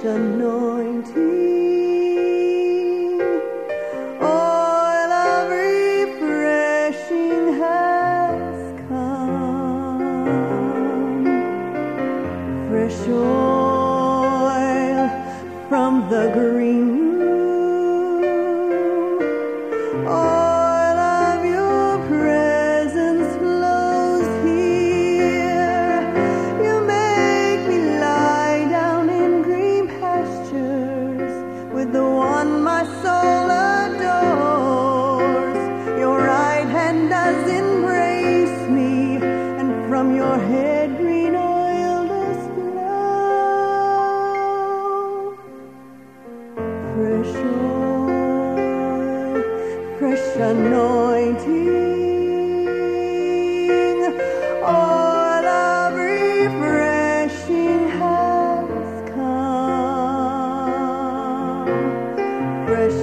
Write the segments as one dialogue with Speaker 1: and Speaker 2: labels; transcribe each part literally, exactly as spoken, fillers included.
Speaker 1: anointing, oil of refreshing has come. Fresh oil from the green room, oil of your presence flows here. You make me lie down in green pastures with the one my soul adores. Your right hand does embrace me, and from your head green oil does flow. Fresh oil, fresh anointing, oil of refreshing has come. Fresh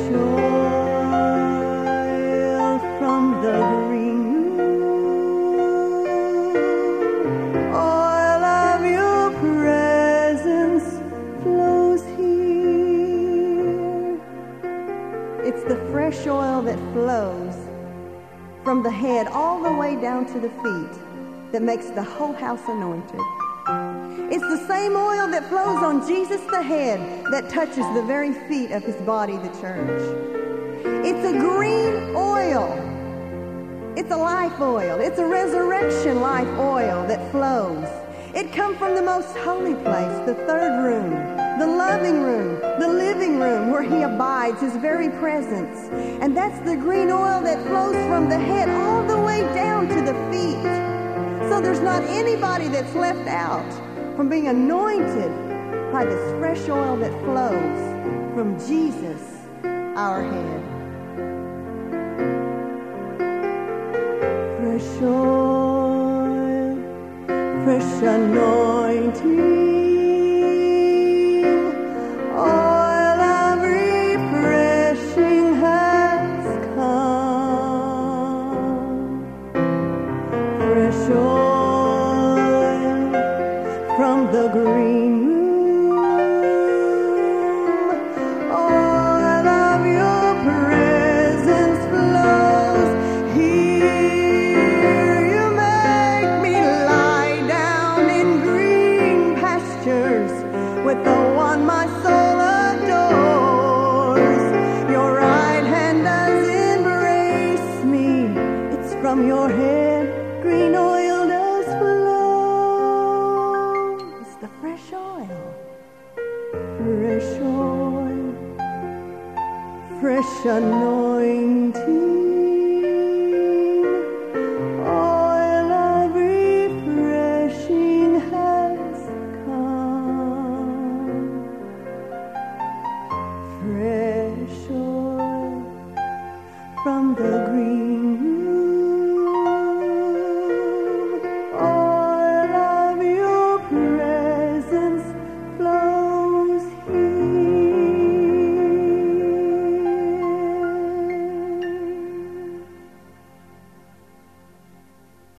Speaker 1: oil from the green room, oil of your presence flows here. It's the fresh oil that flows from the head all the way down to the feet that makes the whole house anointed. It's the same oil that flows on Jesus the head that touches the very feet of his body, the church. It's a green oil. It's a life oil. It's a resurrection life oil that flows. It comes from the most holy place, the third room, the loving room, the living room where he abides, his very presence. And that's the green oil that flows from the head all the way down to the feet. So there's not anybody that's left out from being anointed by this fresh oil that flows from Jesus, our head. Fresh oil, fresh anointing, oil of refreshing has come. Fresh oil from the green room, oil of your presence flows here. You make me lie down in green pastures with the one my soul adores. Your right hand does embrace me. It's from your head green oil does flow. It's the fresh oil. Fresh oil, fresh anointing.